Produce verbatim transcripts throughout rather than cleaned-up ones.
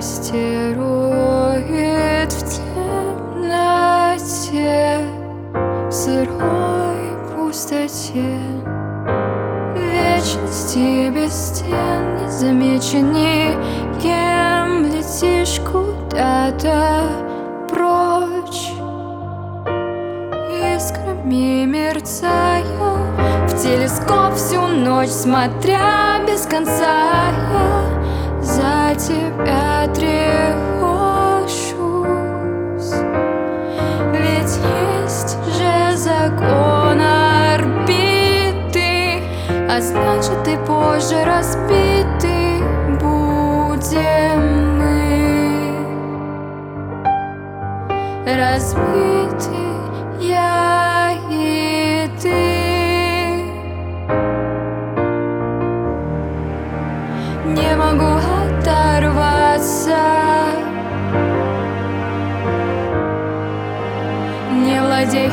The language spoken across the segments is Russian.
счастье роет в темноте, в сырой пустоте, вечности без стен, не замечен никем, летишь куда-то прочь, искрами мерцая, в телескоп всю ночь смотря без конца. Я за тебя тревожусь, ведь есть же закон орбиты, а значит и позже разбиты будем мы, разбиты я и ты. Не могу оторваться, не владею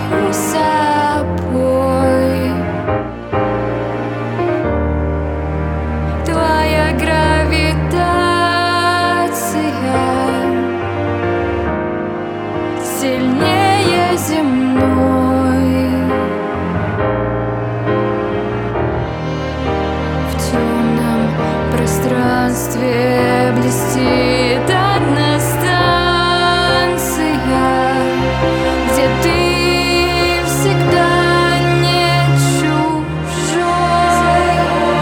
собой. Твоя гравитация сильнее земной. В темном пространстве блестит одна станция, где ты всегда не чужой.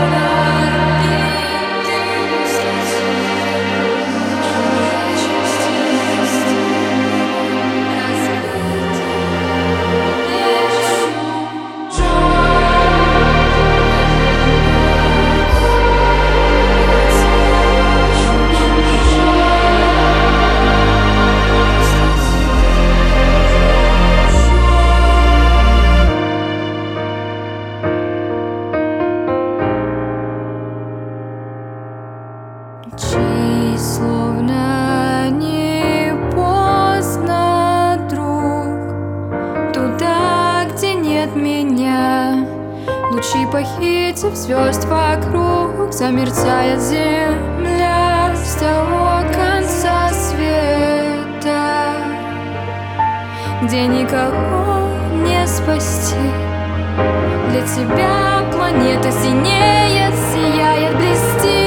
Чей словно не поздно, друг, туда, где нет меня. Лучи, похитив звезд вокруг, замерцает земля с того конца света, где никого не спасти. Для тебя планета синеет, сияет, блестит.